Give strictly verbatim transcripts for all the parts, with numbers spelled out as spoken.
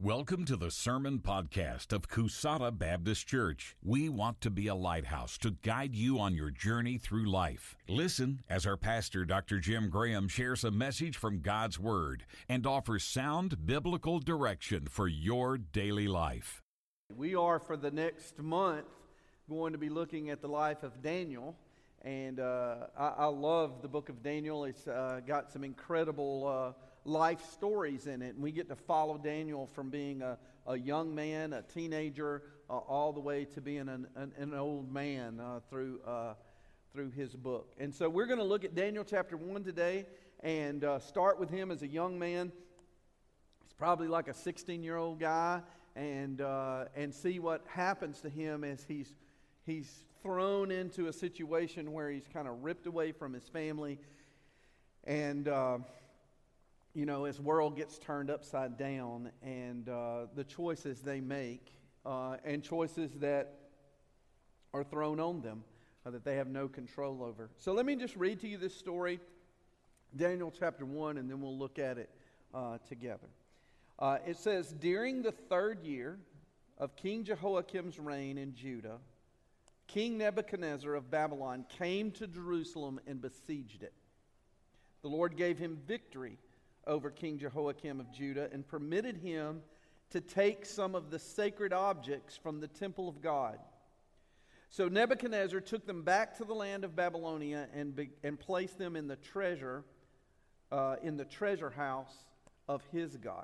Welcome to the Sermon Podcast of Cusata Baptist Church. We want to be a lighthouse to guide you on your journey through life. Listen as our pastor, Doctor Jim Graham, shares a message from God's Word and offers sound biblical direction for your daily life. We are, for the next month, going to be looking at the life of Daniel. And uh, I, I love the book of Daniel. It's uh, got some incredible uh, life stories in it. And we get to follow Daniel from being a, a young man, a teenager, uh, all the way to being an, an, an old man uh, through uh, through his book. And so we're going to look at Daniel chapter one today and uh, start with him as a young man. He's probably like a sixteen-year-old guy, and uh, and see what happens to him as he's He's thrown into a situation where he's kind of ripped away from his family, and uh, you know, his world gets turned upside down, and uh, the choices they make, uh, and choices that are thrown on them uh, that they have no control over. So let me just read to you this story, Daniel chapter one, and then we'll look at it uh, together. Uh, it says, during the third year of King Jehoiakim's reign in Judah, King Nebuchadnezzar of Babylon came to Jerusalem and besieged it. The Lord gave him victory over King Jehoiakim of Judah and permitted him to take some of the sacred objects from the temple of God. So Nebuchadnezzar took them back to the land of Babylonia and, be, and placed them in the treasure, uh, in the treasure house of his God.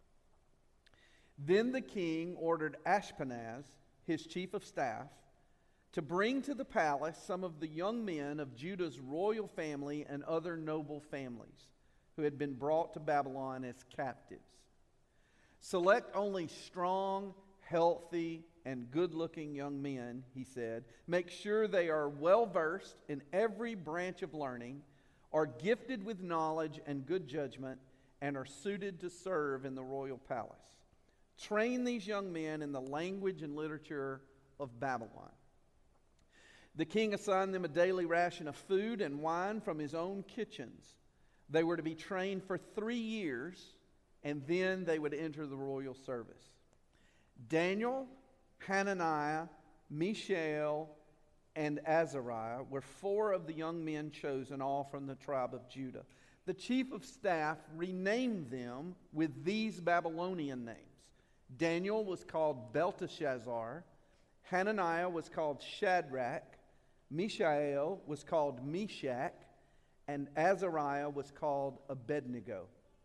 Then the king ordered Ashpenaz, his chief of staff, to bring to the palace some of the young men of Judah's royal family and other noble families who had been brought to Babylon as captives. Select only strong, healthy, and good-looking young men, he said. Make sure they are well-versed in every branch of learning, are gifted with knowledge and good judgment, and are suited to serve in the royal palace. Train these young men in the language and literature of Babylon. The king assigned them a daily ration of food and wine from his own kitchens. They were to be trained for three years, and then they would enter the royal service. Daniel, Hananiah, Mishael, and Azariah were four of the young men chosen, all from the tribe of Judah. The chief of staff renamed them with these Babylonian names. Daniel was called Belteshazzar, Hananiah was called Shadrach, Mishael was called Meshach, and Azariah was called Abednego.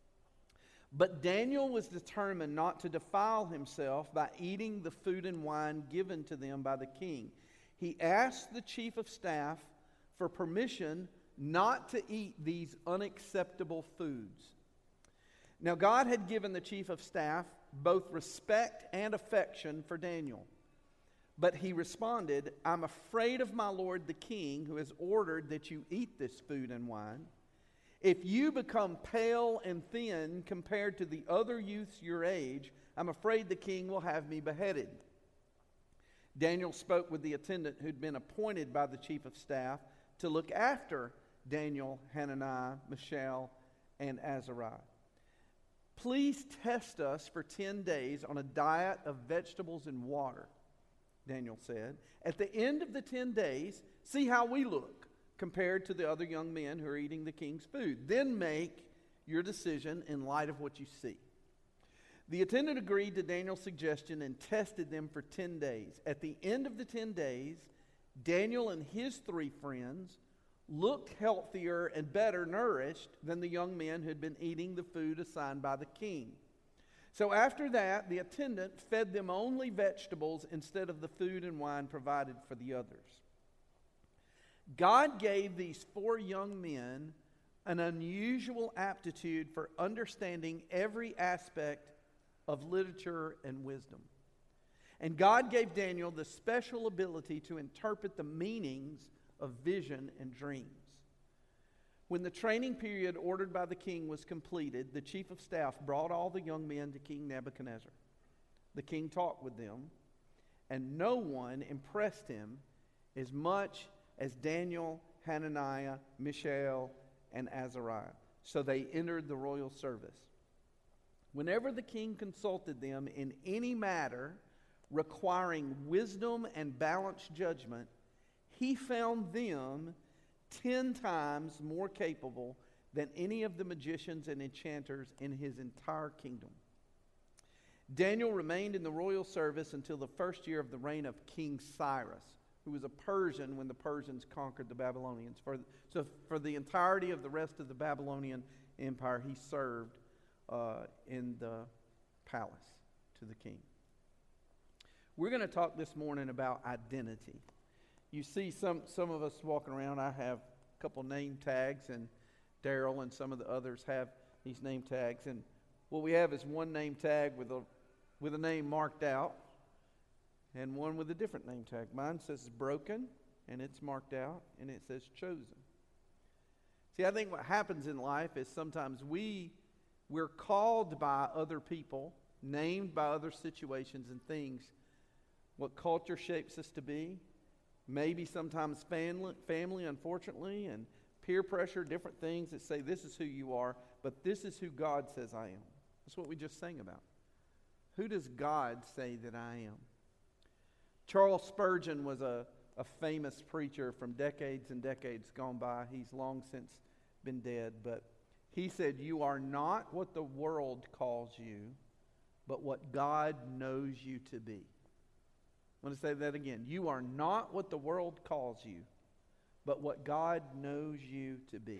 But Daniel was determined not to defile himself by eating the food and wine given to them by the king. He asked the chief of staff for permission not to eat these unacceptable foods. Now God had given the chief of staff both respect and affection for Daniel. But he responded, I'm afraid of my lord the king, who has ordered that you eat this food and wine. If you become pale and thin compared to the other youths your age, I'm afraid the king will have me beheaded. Daniel spoke with the attendant who'd been appointed by the chief of staff to look after Daniel, Hananiah, Mishael, and Azariah. Please test us for ten days on a diet of vegetables and water, Daniel said. At the end of the ten days, see how we look compared to the other young men who are eating the king's food. Then make your decision in light of what you see. The attendant agreed to Daniel's suggestion and tested them for ten days. At the end of the ten days, Daniel and his three friends looked healthier and better nourished than the young men who had been eating the food assigned by the king. So after that, the attendant fed them only vegetables instead of the food and wine provided for the others. God gave these four young men an unusual aptitude for understanding every aspect of literature and wisdom. And God gave Daniel the special ability to interpret the meanings of vision and dreams. When the training period ordered by the king was completed, the chief of staff brought all the young men to King Nebuchadnezzar. The king talked with them, and no one impressed him as much as Daniel, Hananiah, Mishael, and Azariah. So they entered the royal service. Whenever the king consulted them in any matter requiring wisdom and balanced judgment, he found them ten times more capable than any of the magicians and enchanters in his entire kingdom. Daniel remained in the royal service until the first year of the reign of King Cyrus, who was a Persian when the Persians conquered the Babylonians. For, so for the entirety of the rest of the Babylonian Empire, he served uh, in the palace to the king. We're going to talk this morning about identity. You see some, some of us walking around. I have a couple name tags, and Daryl and some of the others have these name tags. And what we have is one name tag with a with a name marked out, and one with a different name tag. Mine says broken, and it's marked out, and it says chosen. See, I think what happens in life is sometimes we, we're called by other people, named by other situations and things, what culture shapes us to be, maybe sometimes family, family, unfortunately, and peer pressure, different things that say this is who you are, but this is who God says I am. That's what we just sang about. Who does God say that I am? Charles Spurgeon was a, a famous preacher from decades and decades gone by. He's long since been dead, but he said, "You are not what the world calls you, but what God knows you to be." I want to say that again. You are not what the world calls you, but what God knows you to be.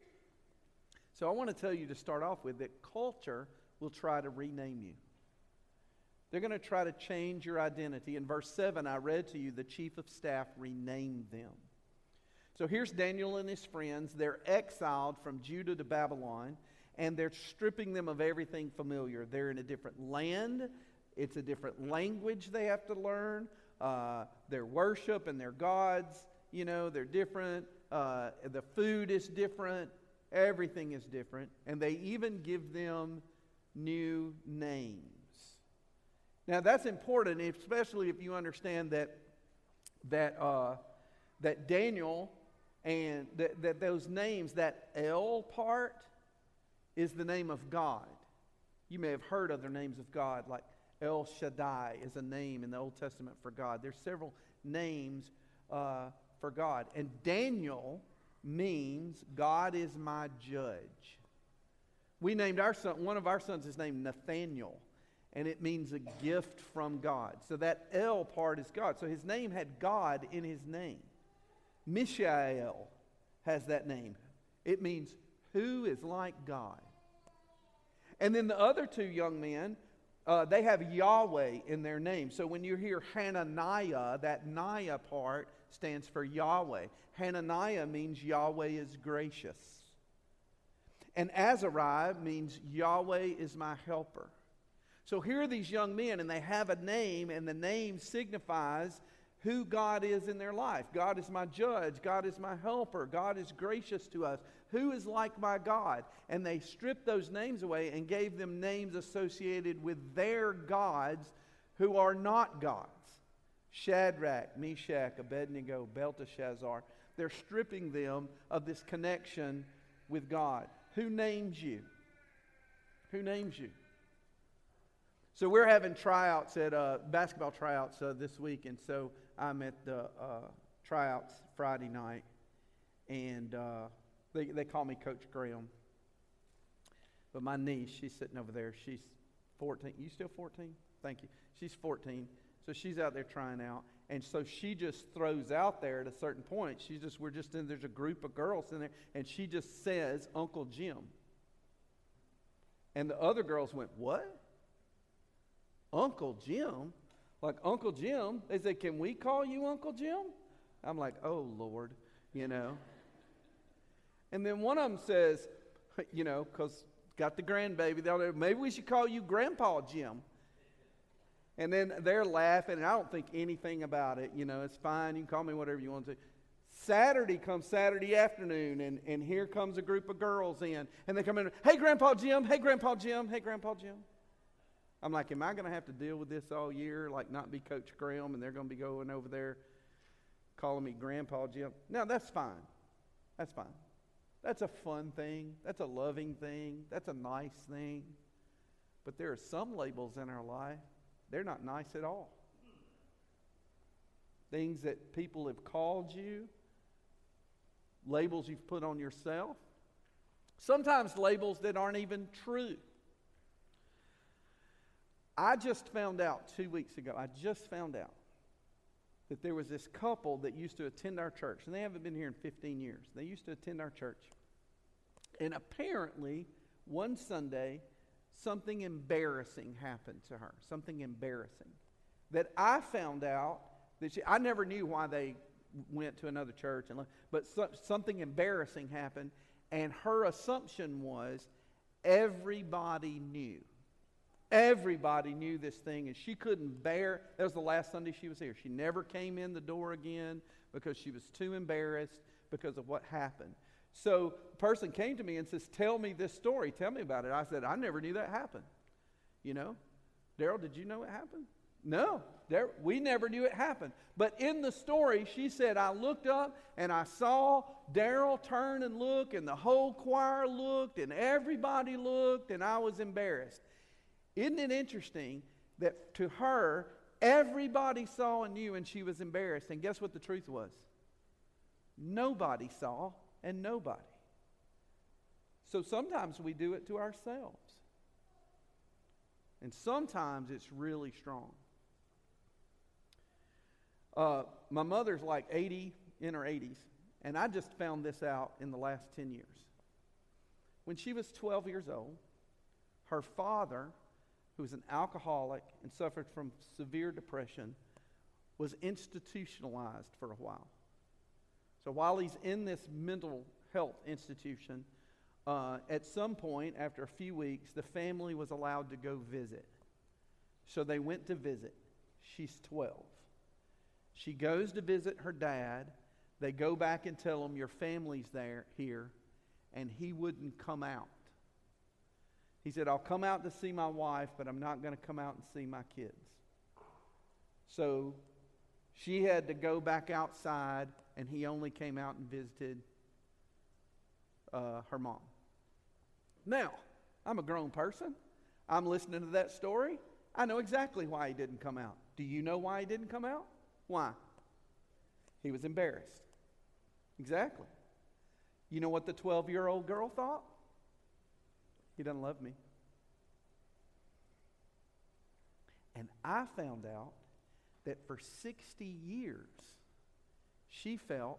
So I want to tell you to start off with that culture will try to rename you. They're going to try to change your identity. In verse seven, I read to you, the chief of staff renamed them. So here's Daniel and his friends. They're exiled from Judah to Babylon, and they're stripping them of everything familiar. They're in a different land. It's a different language they have to learn. Uh, their worship and their gods, you know, they're different. Uh, the food is different. Everything is different. And they even give them new names. Now that's important, especially if you understand that that uh, that Daniel and that, that those names, that El part is the name of God. You may have heard other names of God, like El Shaddai is a name in the Old Testament for God. There's several names uh, for God. And Daniel means God is my judge. We named our son, one of our sons is named Nathaniel, and it means a gift from God. So that El part is God. So his name had God in his name. Mishael has that name. It means who is like God. And then the other two young men, uh, they have Yahweh in their name. So when you hear Hananiah, that Naya part stands for Yahweh. Hananiah means Yahweh is gracious. And Azariah means Yahweh is my helper. So here are these young men, and they have a name, and the name signifies who God is in their life. God is my judge. God is my helper. God is gracious to us. Who is like my God? And they stripped those names away and gave them names associated with their gods who are not gods. Shadrach, Meshach, Abednego, Belteshazzar. They're stripping them of this connection with God. Who names you? Who names you? So we're having tryouts at uh, basketball tryouts uh, this week, and so I'm at the uh, tryouts Friday night, and uh, they they call me Coach Graham. But my niece, she's sitting over there. She's fourteen. You still fourteen? Thank you. She's fourteen, so she's out there trying out, and so she just throws out there at a certain point. She's just we're just in. There's a group of girls in there, and she just says Uncle Jim, and the other girls went, "What? Uncle Jim?" Like, Uncle Jim? They said, "Can we call you Uncle Jim?" I'm like, "Oh, Lord," you know. And then one of them says, you know, because got the grandbaby, they'll maybe we should call you Grandpa Jim. And then they're laughing, and I don't think anything about it. You know, it's fine. You can call me whatever you want to. Saturday comes Saturday afternoon, and, and here comes a group of girls in. And they come in, "Hey, Grandpa Jim. Hey, Grandpa Jim. Hey, Grandpa Jim." I'm like, am I going to have to deal with this all year? Like, not be Coach Graham, and they're going to be going over there calling me Grandpa Jim? No, that's fine. That's fine. That's a fun thing. That's a loving thing. That's a nice thing. But there are some labels in our life, they're not nice at all. Things that people have called you, labels you've put on yourself, sometimes labels that aren't even true. I just found out two weeks ago, I just found out that there was this couple that used to attend our church, and they haven't been here in fifteen years. They used to attend our church. And apparently, one Sunday, something embarrassing happened to her. Something embarrassing. That I found out, that she, I never knew why they went to another church, and but so, something embarrassing happened, and her assumption was everybody knew. Everybody knew this thing, and she couldn't bear. That was the last Sunday she was here. She never came in the door again because she was too embarrassed because of what happened. So the person came to me and says, tell me this story. Tell me about it. I said, I never knew that happened. You know? Daryl, did you know it happened? No. There, we never knew it happened. But in the story, she said, I looked up and I saw Daryl turn and look, and the whole choir looked, and everybody looked, and I was embarrassed. Isn't it interesting that to her, everybody saw and knew, and she was embarrassed? And guess what the truth was? Nobody saw and nobody. So sometimes we do it to ourselves. And sometimes it's really strong. Uh, my mother's like eighty, in her eighties, and I just found this out in the last ten years. When she was twelve years old, her father, who was an alcoholic and suffered from severe depression, was institutionalized for a while. So while he's in this mental health institution, uh, at some point, after a few weeks, the family was allowed to go visit. So they went to visit. She's twelve. She goes to visit her dad. They go back and tell him, your family's there here, and he wouldn't come out. He said, I'll come out to see my wife, but I'm not going to come out and see my kids. So she had to go back outside, and he only came out and visited uh, her mom. Now, I'm a grown person. I'm listening to that story. I know exactly why he didn't come out. Do you know why he didn't come out? Why? He was embarrassed. Exactly. You know what the twelve-year-old girl thought? He doesn't love me. And I found out that for sixty years, she felt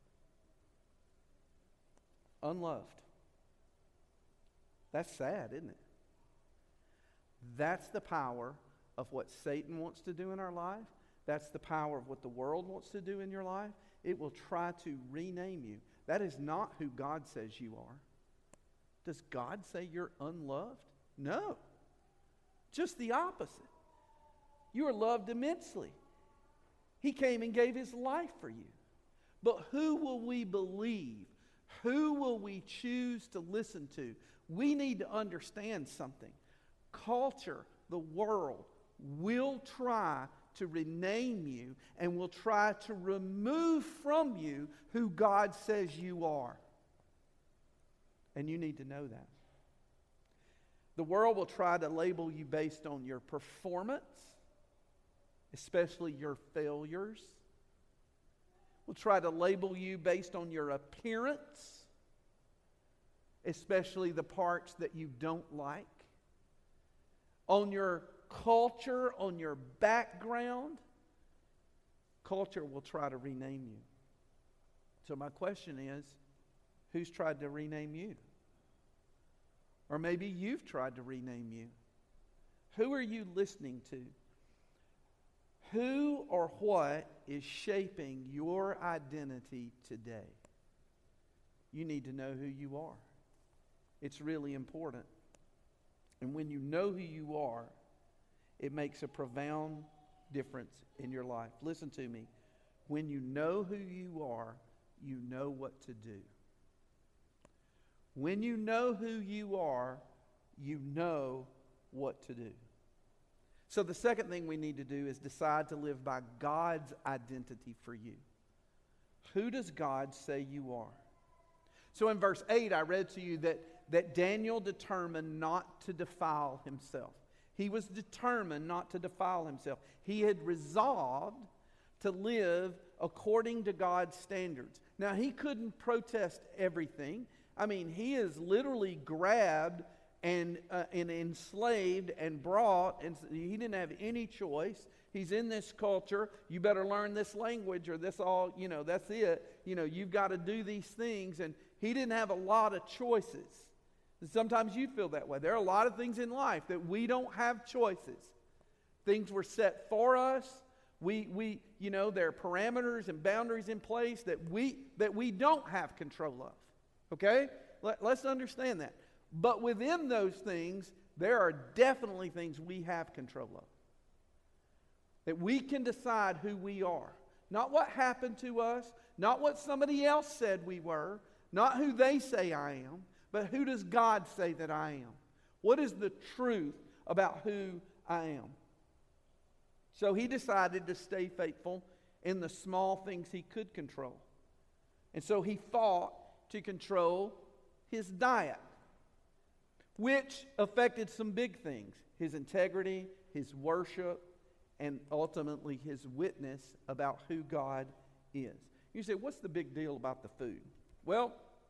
unloved. That's sad, isn't it? That's the power of what Satan wants to do in our life. That's the power of what the world wants to do in your life. It will try to rename you. That is not who God says you are. Does God say you're unloved? No. Just the opposite. You are loved immensely. He came and gave his life for you. But who will we believe? Who will we choose to listen to? We need to understand something. Culture, the world, will try to rename you and will try to remove from you who God says you are. And you need to know that. The world will try to label you based on your performance, especially your failures. Will try to label you based on your appearance, especially the parts that you don't like. On your culture, on your background, culture will try to rename you. So my question is, who's tried to rename you? Or maybe you've tried to rename you. Who are you listening to? Who or what is shaping your identity today? You need to know who you are. It's really important. And when you know who you are, it makes a profound difference in your life. Listen to me. When you know who you are, you know what to do. When you know who you are, you know what to do. So the second thing we need to do is decide to live by God's identity for you. Who does God say you are? So in verse eight, I read to you that that Daniel determined not to defile himself. He was determined not to defile himself. He had resolved to live according to God's standards. Now, he couldn't protest everything. I mean, he is literally grabbed and, uh, and enslaved and brought, and he didn't have any choice. He's in this culture. You better learn this language or this all, you know, that's it. You know, you've got to do these things. And he didn't have a lot of choices. And sometimes you feel that way. There are a lot of things in life that we don't have choices. Things were set for us. We, we, you know, there are parameters and boundaries in place that we, that we don't have control of. Okay? Let, let's understand that. But within those things, there are definitely things we have control of. That we can decide who we are. Not what happened to us, not what somebody else said we were, not who they say I am, but who does God say that I am? What is the truth about who I am? So he decided to stay faithful in the small things he could control. And so he fought to control his diet, which affected some big things: his integrity, his worship, and ultimately his witness about who God is. You say, what's the big deal about the food? Well,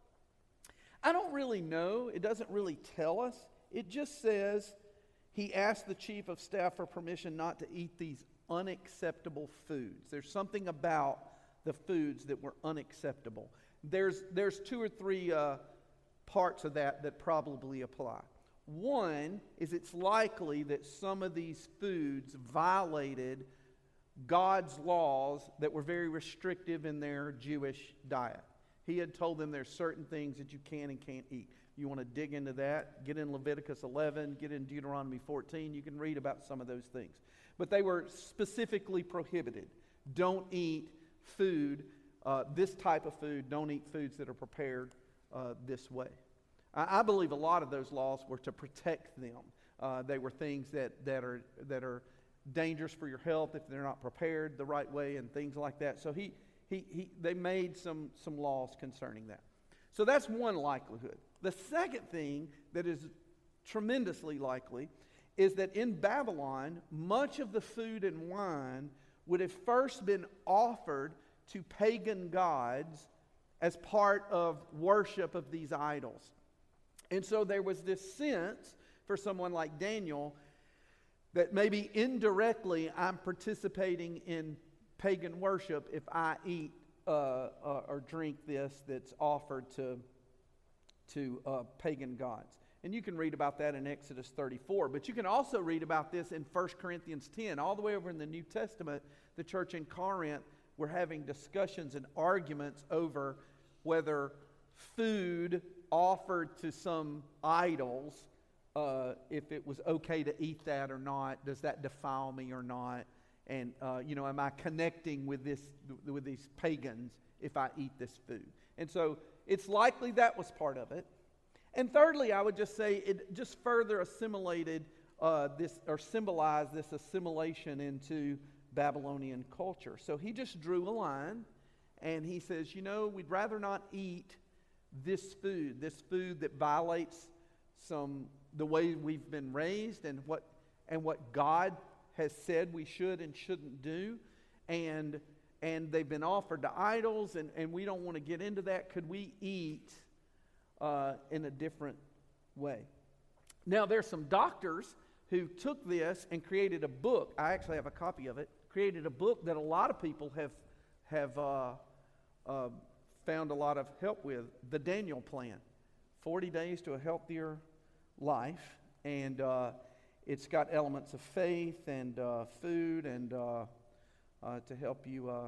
I don't really know. It doesn't really tell us. It just says he asked the chief of staff for permission not to eat these unacceptable foods. There's something about the foods that were unacceptable. There's, there's two or three uh, parts of that that probably apply. One is it's likely that some of these foods violated God's laws that were very restrictive in their Jewish diet. He had told them there's certain things that you can and can't eat. You want to dig into that? Get in Leviticus eleven, get in Deuteronomy fourteen. You can read about some of those things. But they were specifically prohibited. Don't eat food, uh, this type of food. Don't eat foods that are prepared uh, this way. I believe a lot of those laws were to protect them. Uh, they were things that, that are that are dangerous for your health if they're not prepared the right way and things like that. So he he, he they made some, some laws concerning that. So that's one likelihood. The second thing that is tremendously likely is that in Babylon, much of the food and wine would have first been offered to pagan gods as part of worship of these idols. And so there was this sense for someone like Daniel that maybe indirectly I'm participating in pagan worship if I eat uh, uh, or drink this that's offered to, to uh, pagan gods. And you can read about that in Exodus thirty-four. But you can also read about this in First Corinthians ten. All the way over in the New Testament, the church in Corinth were having discussions and arguments over whether food offered to some idols, uh, if it was okay to eat that or not. Does that defile me or not? And, uh, you know, am I connecting with this with these pagans if I eat this food? And so it's likely that was part of it. And thirdly, I would just say it just further assimilated uh, this, or symbolized this assimilation into Babylonian culture. So he just drew a line, and he says, you know, we'd rather not eat this food, this food that violates some the way we've been raised and what and what God has said we should and shouldn't do, and and they've been offered to idols, and, and we don't want to get into that. Could we eat uh, in a different way? Now, there's some doctors who took this and created a book. I actually have a copy of it. Created a book that a lot of people have have uh, uh, found a lot of help with. The Daniel Plan, forty days to a healthier life, and uh, it's got elements of faith and uh, food and uh, uh, to help you, uh,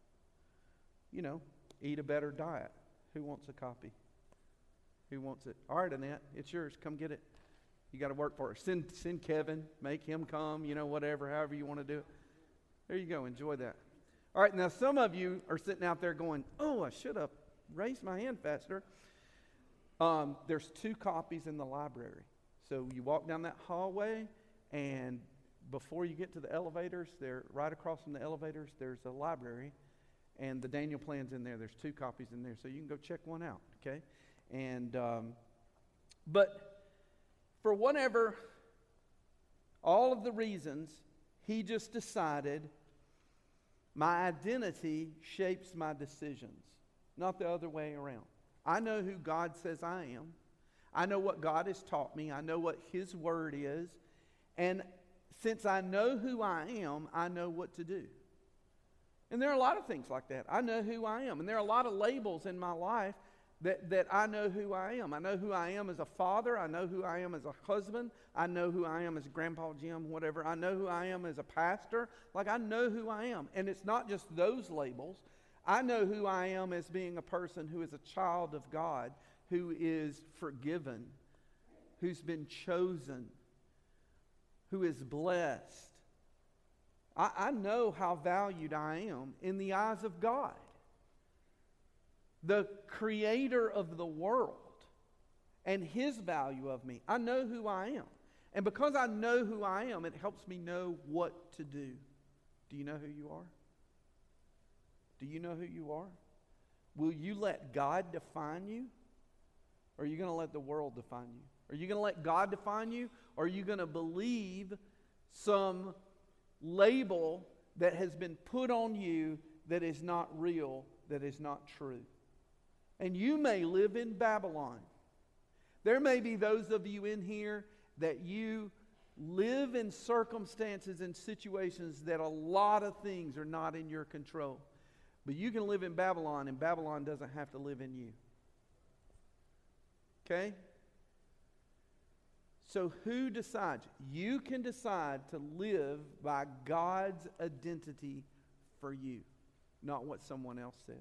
you know, eat a better diet. Who wants a copy? Who wants it? All right, Annette, it's yours. Come get it. You got to work for it. Send send Kevin, make him come. You know, whatever, however you want to do it. There you go. Enjoy that. All right, now some of you are sitting out there going, oh, I should have raised my hand faster. Um, there's two copies in the library. So you walk down that hallway, and before you get to the elevators, they're right across from the elevators, there's a library, and the Daniel Plan's in there. There's two copies in there, so you can go check one out, okay? And um, But for whatever, all of the reasons, he just decided my identity shapes my decisions, not the other way around. I know who God says I am. I know what God has taught me. I know what His Word is. And since I know who I am, I know what to do. And there are a lot of things like that. I know who I am. And there are a lot of labels in my life that, that I know who I am. I know who I am as a father. I know who I am as a husband. I know who I am as Grandpa Jim, whatever. I know who I am as a pastor. Like, I know who I am. And it's not just those labels. I know who I am as being a person who is a child of God, who is forgiven, who's been chosen, who is blessed. I, I know how valued I am in the eyes of God, the creator of the world, and His value of me. I know who I am. And because I know who I am, it helps me know what to do. Do you know who you are? Do you know who you are? Will you let God define you? Or are you going to let the world define you? Are you going to let God define you? Or are you going to believe some label that has been put on you that is not real, that is not true? And you may live in Babylon. There may be those of you in here that you live in circumstances and situations that a lot of things are not in your control. But you can live in Babylon, and Babylon doesn't have to live in you. Okay? So who decides? You can decide to live by God's identity for you, not what someone else says.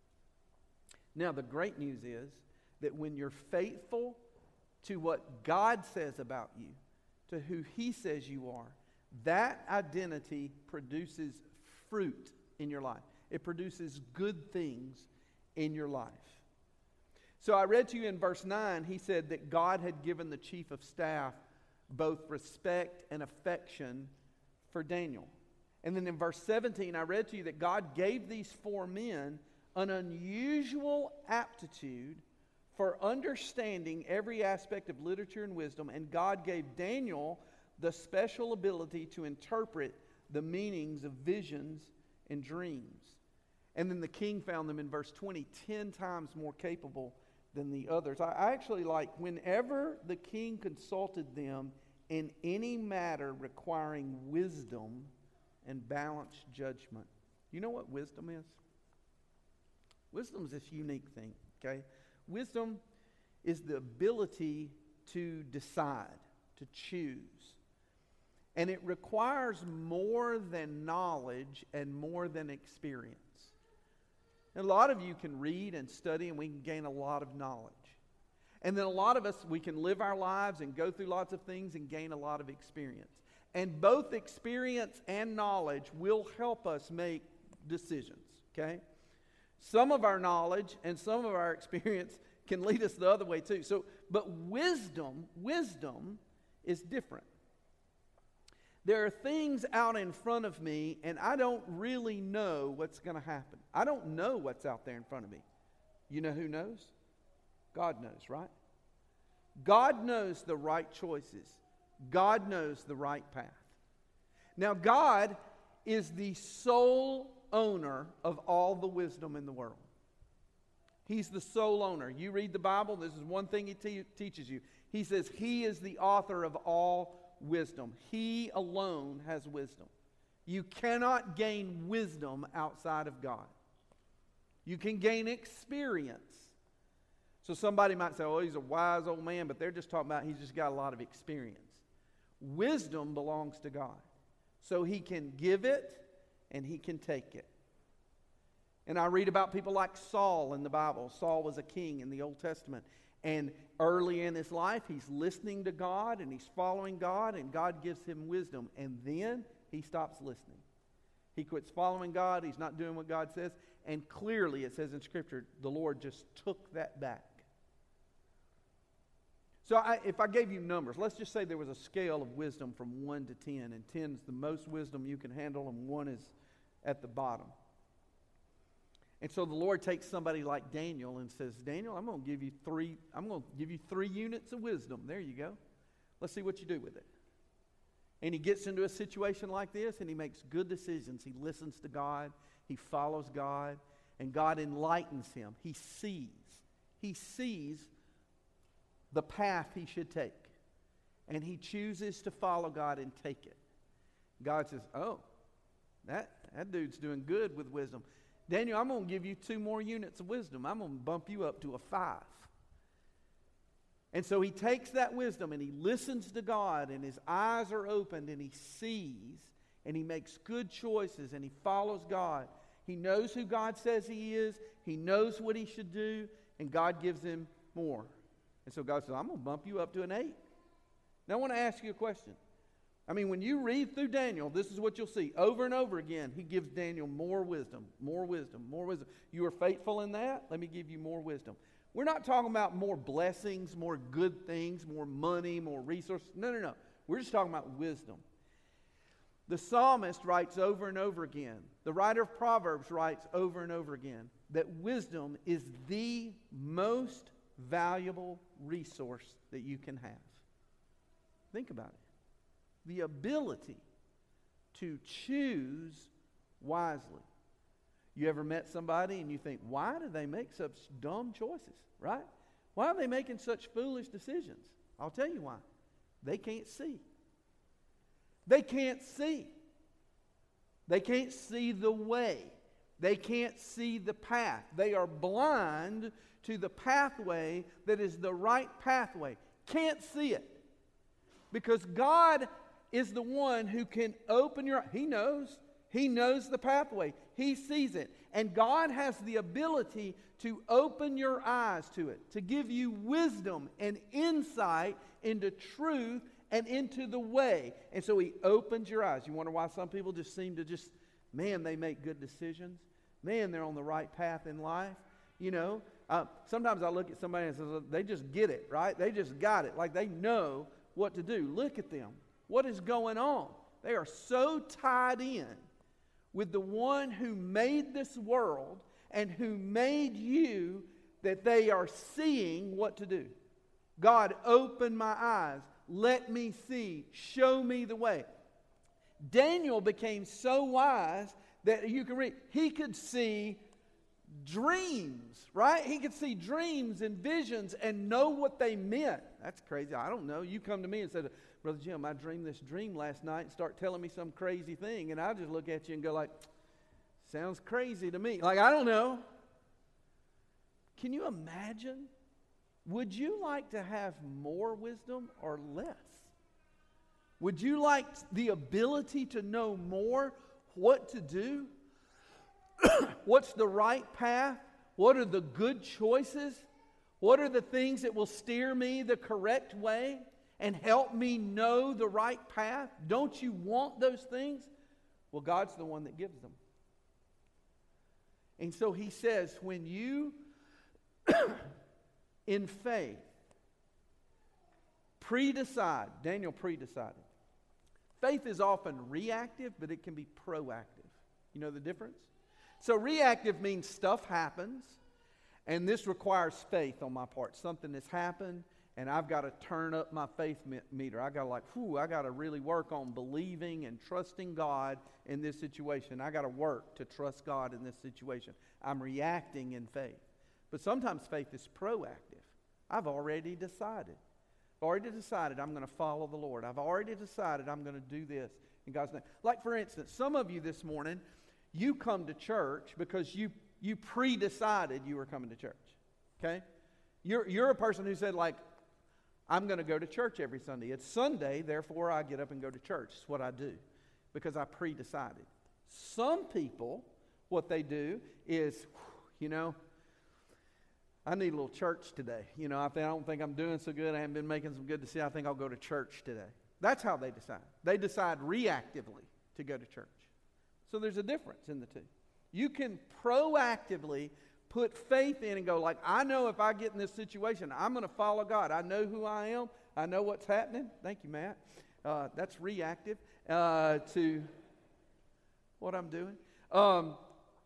Now, the great news is that when you're faithful to what God says about you, to who He says you are, that identity produces fruit in your life. It produces good things in your life. So I read to you in verse nine, he said that God had given the chief of staff both respect and affection for Daniel. And then in verse seventeen, I read to you that God gave these four men an unusual aptitude for understanding every aspect of literature and wisdom, and God gave Daniel the special ability to interpret the meanings of visions and dreams. And then the king found them in verse twenty, ten times more capable than the others. I, I actually like, whenever the king consulted them in any matter requiring wisdom and balanced judgment. You know what wisdom is? Wisdom is this unique thing, okay? Wisdom is the ability to decide, to choose. And it requires more than knowledge and more than experience. And a lot of you can read and study, and we can gain a lot of knowledge. And then a lot of us, we can live our lives and go through lots of things and gain a lot of experience. And both experience and knowledge will help us make decisions, okay? Some of our knowledge and some of our experience can lead us the other way too. So, but wisdom, wisdom is different. There are things out in front of me, and I don't really know what's going to happen. I don't know what's out there in front of me. You know who knows? God knows, right? God knows the right choices. God knows the right path. Now, God is the sole owner of all the wisdom in the world. He's the sole owner. You read the Bible, this is one thing He te- teaches you. He says He is the author of all wisdom. He alone has wisdom. You cannot gain wisdom outside of God. You can gain experience. So somebody might say, oh, he's a wise old man, but they're just talking about he's just got a lot of experience. Wisdom belongs to God. So He can give it and He can take it. And I read about people like Saul in the Bible. Saul was a king in the Old Testament. And early in his life, he's listening to God and he's following God, and God gives him wisdom. And then he stops listening. He quits following God. He's not doing what God says. And clearly, it says in Scripture, the Lord just took that back. So I, if I gave you numbers, let's just say there was a scale of wisdom from one to ten, and ten is the most wisdom you can handle, and one is at the bottom. And so the Lord takes somebody like Daniel and says, Daniel, I'm going to give you three, I'm going to give you three units of wisdom. There you go. Let's see what you do with it. And he gets into a situation like this, and he makes good decisions. He listens to God. He follows God. And God enlightens him. He sees. He sees the path he should take. And he chooses to follow God and take it. God says, oh, that, that dude's doing good with wisdom. Daniel, I'm going to give you two more units of wisdom. I'm going to bump you up to a five. And so he takes that wisdom and he listens to God, and his eyes are opened, and he sees, and he makes good choices, and he follows God. He knows who God says he is. He knows what he should do, and God gives him more. And so God says, I'm going to bump you up to an eight. Now I want to ask you a question. I mean, when you read through Daniel, this is what you'll see. Over and over again, he gives Daniel more wisdom, more wisdom, more wisdom. You are faithful in that? Let me give you more wisdom. We're not talking about more blessings, more good things, more money, more resources. No, no, no. We're just talking about wisdom. The psalmist writes over and over again. The writer of Proverbs writes over and over again that wisdom is the most valuable resource that you can have. Think about it. The ability to choose wisely. You ever met somebody and you think, why do they make such dumb choices, right? Why are they making such foolish decisions? I'll tell you why. They can't see. They can't see. They can't see the way. They can't see the path. They are blind to the pathway that is the right pathway. Can't see it. Because God is the one who can open your eyes. He knows. He knows the pathway. He sees it. And God has the ability to open your eyes to it, to give you wisdom and insight into truth and into the way. And so he opens your eyes. You wonder why some people just seem to just, man, they make good decisions. Man, they're on the right path in life. You know, uh, sometimes I look at somebody and say, they just get it, right? They just got it. Like they know what to do. Look at them. What is going on? They are so tied in with the one who made this world and who made you that they are seeing what to do. God, open my eyes. Let me see. Show me the way. Daniel became so wise that you can read. He could see dreams, right? He could see dreams and visions and know what they meant. That's crazy. I don't know. You come to me and said, Brother Jim, I dreamed this dream last night, and start telling me some crazy thing, and I just look at you and go like, sounds crazy to me. Like, I don't know. Can you imagine? Would you like to have more wisdom or less? Would you like the ability to know more what to do? What's the right path? What are the good choices? What are the things that will steer me the correct way and help me know the right path? Don't you want those things? Well, God's the one that gives them. And so he says, when you, in faith, pre-decide, Daniel pre-decided. Faith is often reactive, but it can be proactive. You know the difference? So reactive means stuff happens, and this requires faith on my part. Something has happened, and I've got to turn up my faith meter. I got to like, whew, I got to really work on believing and trusting God in this situation. I got to work to trust God in this situation. I'm reacting in faith. But sometimes faith is proactive. I've already decided. I've already decided I'm going to follow the Lord. I've already decided I'm going to do this in God's name. Like, for instance, some of you this morning, you come to church because you you pre-decided you were coming to church. Okay? You're, you're a person who said, like, I'm going to go to church every Sunday. It's Sunday, therefore I get up and go to church. It's what I do because I pre-decided. Some people, what they do is, you know, I need a little church today. You know, I, think, I don't think I'm doing so good. I haven't been making some good decisions. I think I'll go to church today. That's how they decide. They decide reactively to go to church. So there's a difference in the two. You can proactively put faith in and go like, I know if I get in this situation, I'm going to follow God. I know who I am. I know what's happening. Thank you, Matt. Uh, that's reactive uh, to what I'm doing. Um,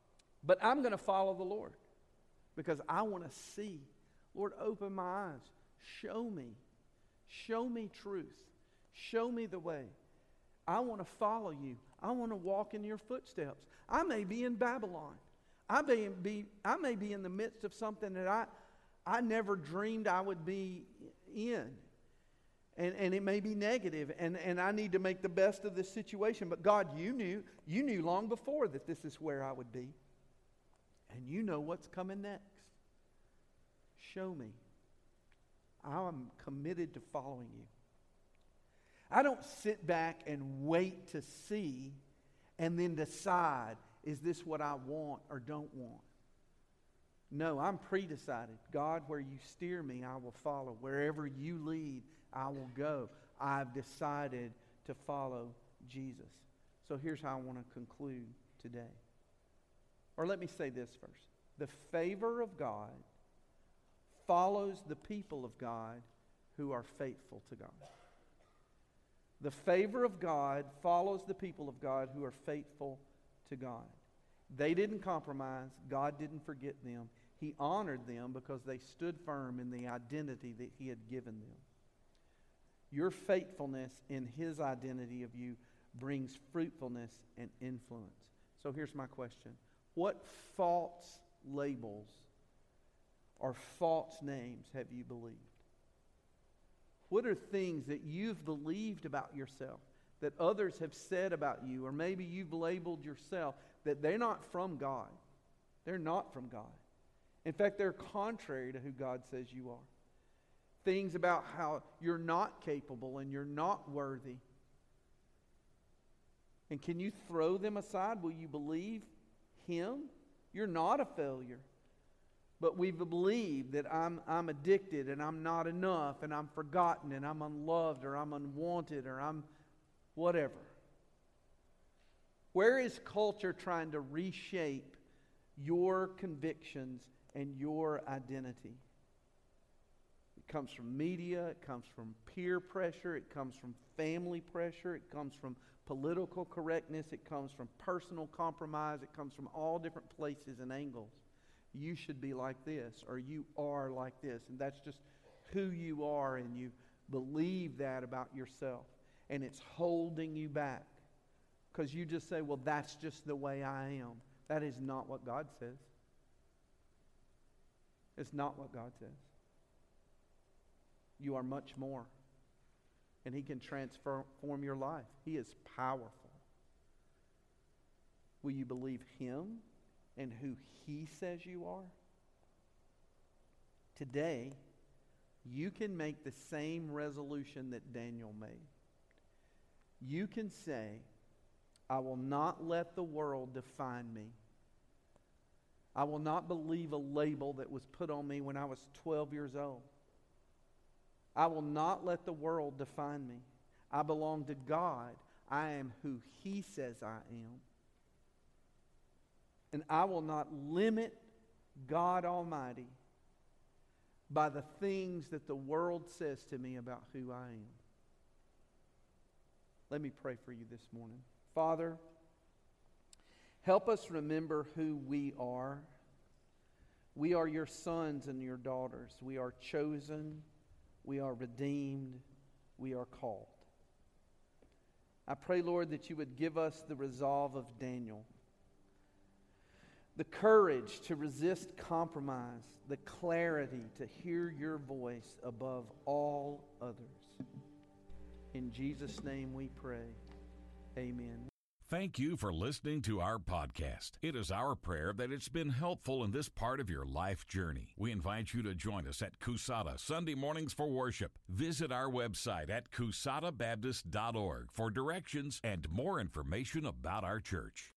But I'm going to follow the Lord because I want to see. Lord, open my eyes. Show me. Show me truth. Show me the way. I want to follow you. I want to walk in your footsteps. I may be in Babylon. I may be, I may be in the midst of something that I, I never dreamed I would be in. And, and it may be negative, and, and I need to make the best of this situation. But God, you knew, you knew long before that this is where I would be. And you know what's coming next. Show me. I'm committed to following you. I don't sit back and wait to see and then decide, is this what I want or don't want? No, I'm pre-decided. God, where you steer me, I will follow. Wherever you lead, I will go. I've decided to follow Jesus. So here's how I want to conclude today. Or let me say this first. The favor of God follows the people of God who are faithful to God. The favor of God follows the people of God who are faithful to God. They didn't compromise. God didn't forget them. He honored them because they stood firm in the identity that He had given them. Your faithfulness in His identity of you brings fruitfulness and influence. So here's my question. What false labels or false names have you believed? What are things that you've believed about yourself, that others have said about you, or maybe you've labeled yourself that they're not from God? They're not from God. In fact, they're contrary to who God says you are. Things about how you're not capable and you're not worthy. And can you throw them aside? Will you believe Him? You're not a failure. But we believe that I'm, I'm addicted and I'm not enough and I'm forgotten and I'm unloved or I'm unwanted or I'm whatever. Where is culture trying to reshape your convictions and your identity? It comes from media, it comes from peer pressure, it comes from family pressure, it comes from political correctness, it comes from personal compromise, it comes from all different places and angles. You should be like this, or you are like this, and that's just who you are, and you believe that about yourself, and it's holding you back because you just say, well, that's just the way I am. That is not what God says. It's not what God says. You are much more, and He can transform your life. He is powerful. Will you believe Him and who He says you are? Today, you can make the same resolution that Daniel made. You can say, I will not let the world define me. I will not believe a label that was put on me when I was twelve years old. I will not let the world define me. I belong to God. I am who He says I am. And I will not limit God Almighty by the things that the world says to me about who I am. Let me pray for you this morning. Father, help us remember who we are. We are your sons and your daughters. We are chosen. We are redeemed. We are called. I pray, Lord, that you would give us the resolve of Daniel. The courage to resist compromise, the clarity to hear your voice above all others. In Jesus' name we pray. Amen. Thank you for listening to our podcast. It is our prayer that it's been helpful in this part of your life journey. We invite you to join us at Coushatta Sunday mornings for worship. Visit our website at coushatta baptist dot org for directions and more information about our church.